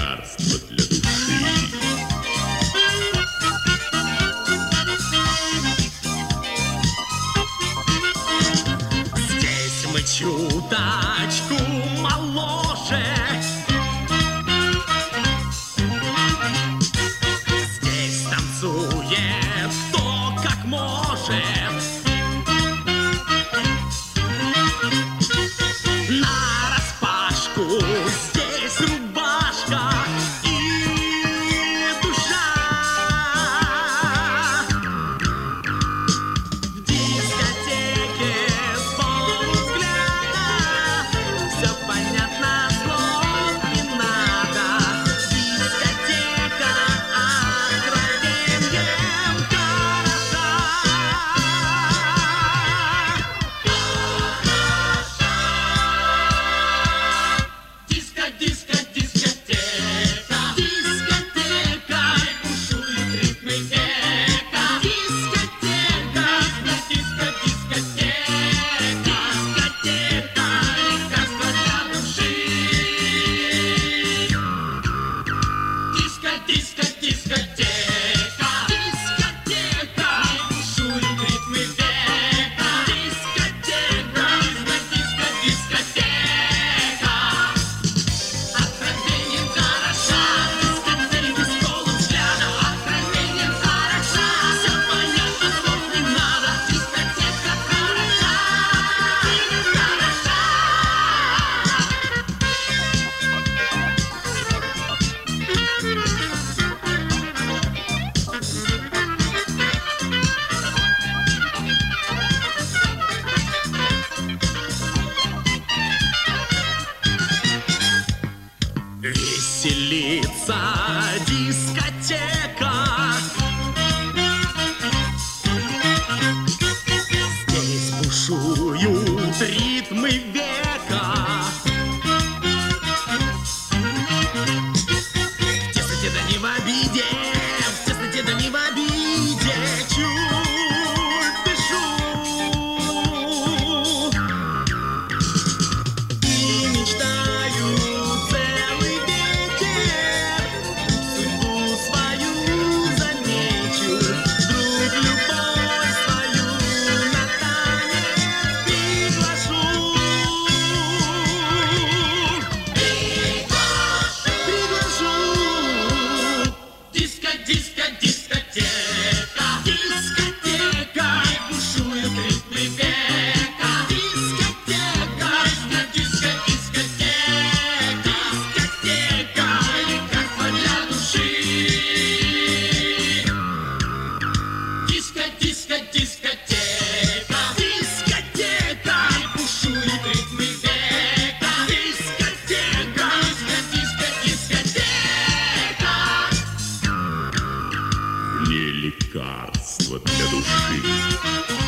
лекарство для души. Здесь мы чуточку моложе, здесь танцует кто как может. Нараспашку здесь рубашка и душа. В дискотеке с полувзгляда все понятно, слов не надо. Дискотека откровеньем хороша. Дискотека, дискотека, бушуют ритмы века. Дискотека, дискотека, лекарство для души. Дискотека, бушуют ритмы века. Дискотека, откровеньем хороша. Дискотека с полувзгляда откровеньем хороша. Все понятно, слов не надо. Дискотека хороша, хороша. Веселится дискотека. Здесь бушуют ритмы века. В тесноте да не в обиде, в тесноте да не в обиде, чуть дышу. И мечтаю целый вечер, судьбу свою замечу, вдруг любовь свою на танец приглашу. Дискотека, бушуют ритмы века. Дискотека, лекарство для души. Дискотека, бушуют ритмы века. Дискотека, Не лекарство для души.